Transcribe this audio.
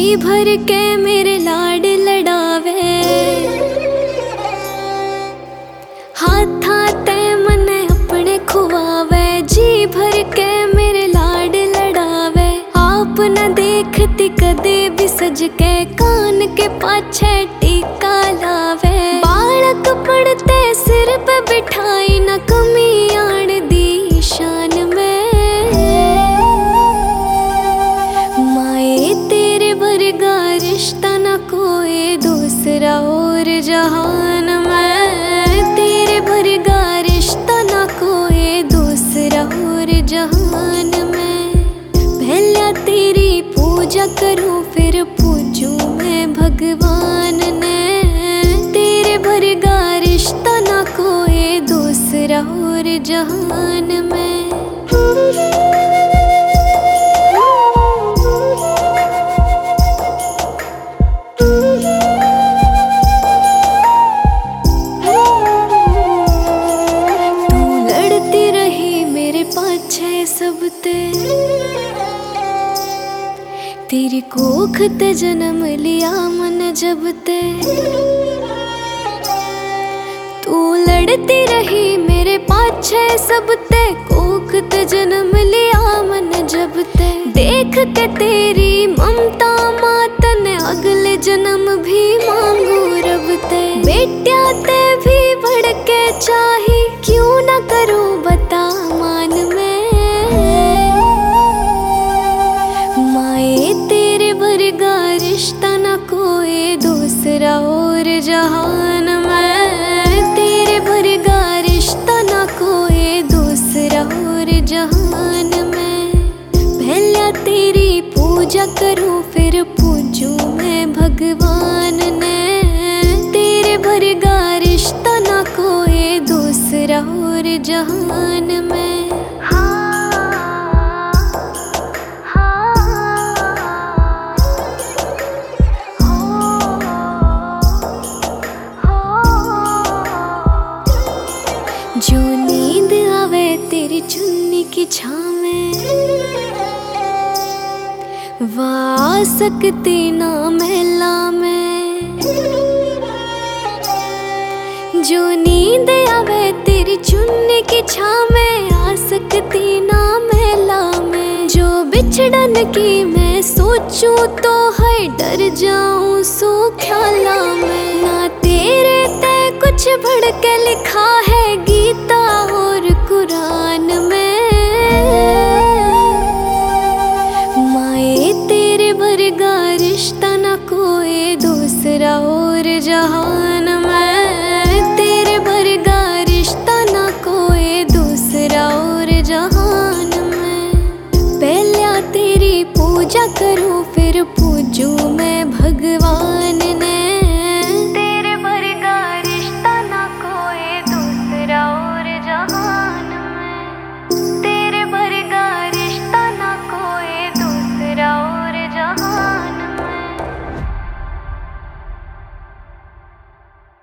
भर के मेरे लाड लड़ावे, हाथ हाथे मने अपने खुआवे। जी भर के मेरे लाड लड़ावे, आप न देखती कदे भी सज के कान के पाछे टीका लावे। बालक पड़ते सिर पे बिठाई न कमी आन दी शान में। माए तेरे वर्गा रिश्ता न कोई दूसरा और जहान में। तेरे वर्गा रिश्ता न कोई दूसरा और जहान में। पहले तेरी पूजा करूं फिर पूजूं मैं भगवान ने। तेरे वर्गा रिश्ता न कोई दूसरा और जहान में। सबते तेरी कोख ते जन्म लिया मन जब ते। तू लड़ती रही मेरे पाछे सबते, कोख ते जन्म लिया मन जब ते। देख के तेरी ममता मात ने अगले जन्म भी मांगू रब ते। बेटिया ते भी बढ़ के चाही क्यों न करूं बता मान में। रिश्ता न कोई दूसरा और जहान में। तेरे वर्गा रिश्ता न कोई दूसरा और जहान में। पहले तेरी पूजा करूं फिर पूजूं मैं भगवान ने। तेरे वर्गा रिश्ता न कोई दूसरा और जहान में। जो नींद आवे तेरी चुन्नी की छाँव में, आ सकती ना महिला में। जो नींद आवे तेरी चुन्नी की छाँव में, आ सकती ना महिला में। जो बिछड़न की मैं सोचूं तो है डर जाऊं सो ख्याला में। ना तेरे ते कुछ बढ़ के लिखा है गीता और कुरान में। माए तेरे वर्गा रिश्ता न कोई दूसरा और जहान में। तेरे वर्गा रिश्ता न कोई दूसरा और जहान में। पहले तेरी पूजा करूं फिर पूजूं मैं भगवान।